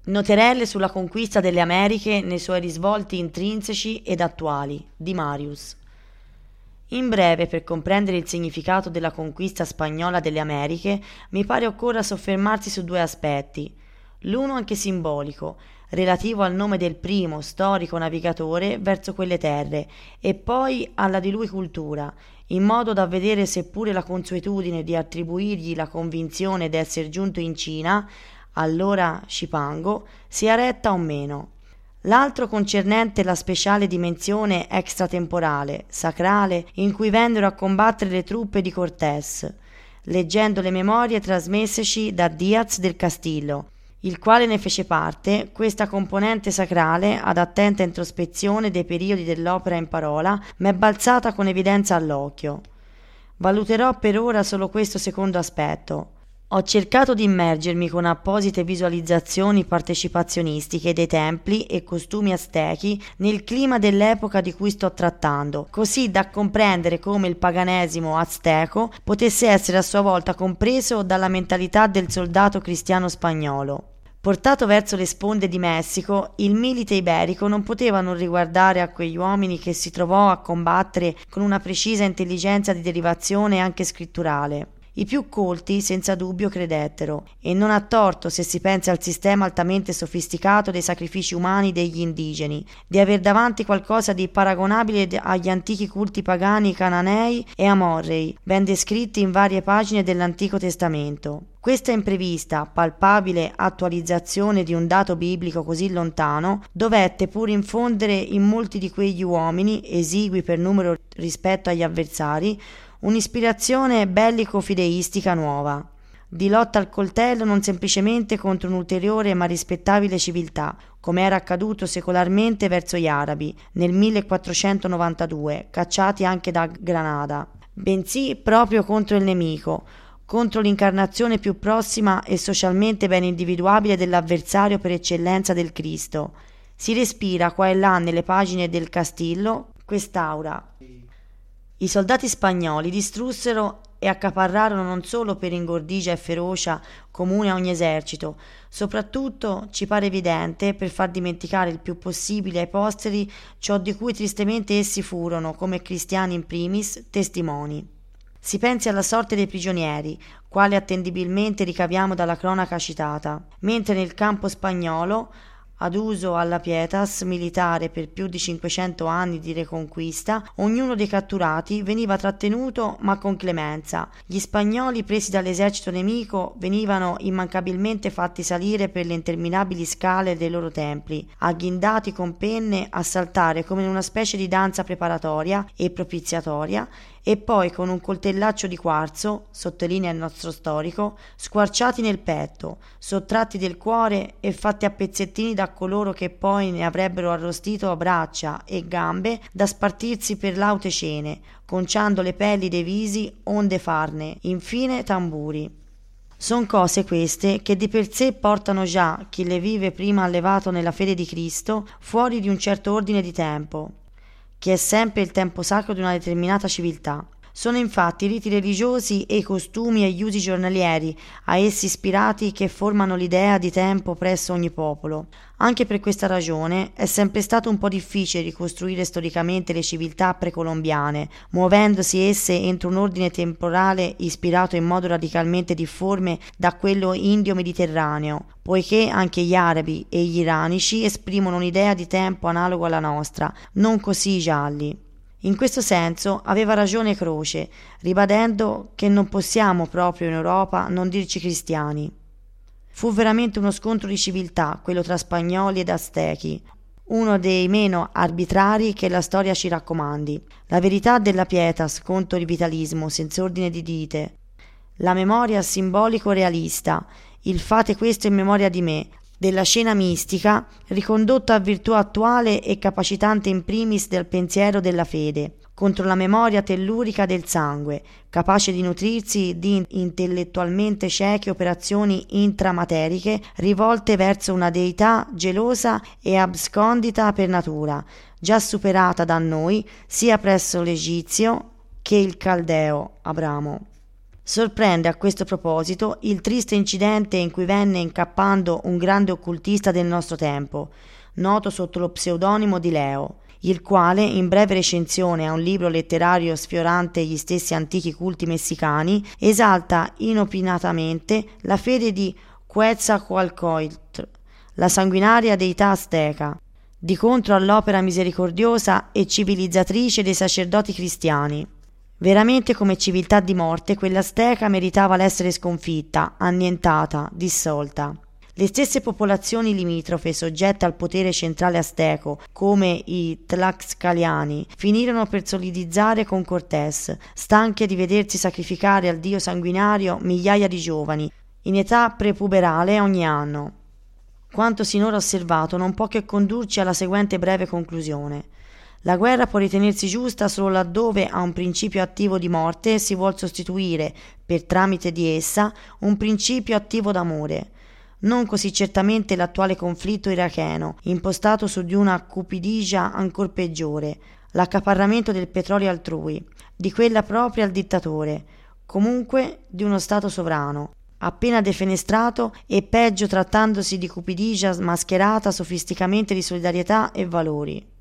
Noterelle sulla conquista delle Americhe nei suoi risvolti intrinseci ed attuali, di Marius. In breve, per comprendere il significato della conquista spagnola delle Americhe, mi pare occorra soffermarsi su due aspetti. L'uno anche simbolico, relativo al nome del primo storico navigatore verso quelle terre, e poi alla di lui cultura, in modo da vedere seppure la consuetudine di attribuirgli la convinzione d'esser giunto in Cina, allora Cipango, sia retta o meno. L'altro concernente la speciale dimensione extratemporale, sacrale, in cui vennero a combattere le truppe di Cortés, leggendo le memorie trasmesseci da Diaz del Castillo, il quale ne fece parte. Questa componente sacrale, ad attenta introspezione dei periodi dell'opera in parola, m'è balzata con evidenza all'occhio. Valuterò per ora solo questo secondo aspetto. Ho cercato di immergermi con apposite visualizzazioni partecipazionistiche dei templi e costumi aztechi nel clima dell'epoca di cui sto trattando, così da comprendere come il paganesimo azteco potesse essere a sua volta compreso dalla mentalità del soldato cristiano spagnolo. Portato verso le sponde di Messico, il milite iberico non poteva non riguardare a quegli uomini che si trovò a combattere con una precisa intelligenza di derivazione anche scritturale. I più colti senza dubbio credettero, e non ha torto se si pensa al sistema altamente sofisticato dei sacrifici umani degli indigeni, di aver davanti qualcosa di paragonabile agli antichi culti pagani cananei e amorrei, ben descritti in varie pagine dell'Antico Testamento. Questa imprevista, palpabile attualizzazione di un dato biblico così lontano dovette pur infondere in molti di quegli uomini, esigui per numero rispetto agli avversari, un'ispirazione bellico-fideistica nuova, di lotta al coltello non semplicemente contro un'ulteriore ma rispettabile civiltà, come era accaduto secolarmente verso gli arabi nel 1492, cacciati anche da Granada, bensì proprio contro il nemico, contro l'incarnazione più prossima e socialmente ben individuabile dell'avversario per eccellenza del Cristo. Si respira qua e là nelle pagine del Castillo quest'aura. I soldati spagnoli distrussero e accaparrarono non solo per ingordigia e ferocia comune a ogni esercito, soprattutto, ci pare evidente, per far dimenticare il più possibile ai posteri ciò di cui tristemente essi furono, come cristiani in primis, testimoni. Si pensi alla sorte dei prigionieri, quale attendibilmente ricaviamo dalla cronaca citata, mentre nel campo spagnolo, ad uso alla pietas militare per più di 500 anni di reconquista, ognuno dei catturati veniva trattenuto ma con clemenza. Gli spagnoli presi dall'esercito nemico venivano immancabilmente fatti salire per le interminabili scale dei loro templi, agghindati con penne a saltare come in una specie di danza preparatoria e propiziatoria, e poi con un coltellaccio di quarzo, sottolinea il nostro storico, squarciati nel petto, sottratti del cuore e fatti a pezzettini da coloro che poi ne avrebbero arrostito braccia e gambe da spartirsi per laute cene, conciando le pelli dei visi onde farne, infine, tamburi. Son cose queste che di per sé portano già chi le vive prima allevato nella fede di Cristo fuori di un certo ordine di tempo, che è sempre il tempo sacro di una determinata civiltà. Sono infatti i riti religiosi e i costumi e gli usi giornalieri a essi ispirati che formano l'idea di tempo presso ogni popolo. Anche per questa ragione è sempre stato un po' difficile ricostruire storicamente le civiltà precolombiane, muovendosi esse entro un ordine temporale ispirato in modo radicalmente difforme da quello indio-mediterraneo, poiché anche gli arabi e gli iranici esprimono un'idea di tempo analogo alla nostra, non così i gialli. In questo senso aveva ragione Croce, ribadendo che non possiamo proprio in Europa non dirci cristiani. Fu veramente uno scontro di civiltà, quello tra spagnoli ed aztechi, uno dei meno arbitrari che la storia ci raccomandi. La verità della pietas contro il vitalismo, senza ordine di dite, la memoria simbolico-realista, il fate questo in memoria di me, della scena mistica, ricondotta a virtù attuale e capacitante in primis del pensiero della fede, contro la memoria tellurica del sangue, capace di nutrirsi di intellettualmente cieche operazioni intramateriche rivolte verso una deità gelosa e abscondita per natura, già superata da noi sia presso l'egizio che il caldeo Abramo. Sorprende a questo proposito il triste incidente in cui venne incappando un grande occultista del nostro tempo, noto sotto lo pseudonimo di Leo, il quale, in breve recensione a un libro letterario sfiorante gli stessi antichi culti messicani, esalta inopinatamente la fede di Quetzalcoatl, la sanguinaria deità azteca, di contro all'opera misericordiosa e civilizzatrice dei sacerdoti cristiani. Veramente come civiltà di morte quella azteca meritava l'essere sconfitta, annientata, dissolta. Le stesse popolazioni limitrofe soggette al potere centrale azteco, come i Tlaxcaliani, finirono per solidizzare con Cortés, stanche di vedersi sacrificare al dio sanguinario migliaia di giovani, in età prepuberale ogni anno. Quanto sinora osservato non può che condurci alla seguente breve conclusione. La guerra può ritenersi giusta solo laddove a un principio attivo di morte si vuol sostituire, per tramite di essa, un principio attivo d'amore. Non così certamente l'attuale conflitto iracheno, impostato su di una cupidigia ancor peggiore, l'accaparramento del petrolio altrui, di quella propria al dittatore, comunque di uno Stato sovrano, appena defenestrato e peggio trattandosi di cupidigia mascherata sofisticamente di solidarietà e valori.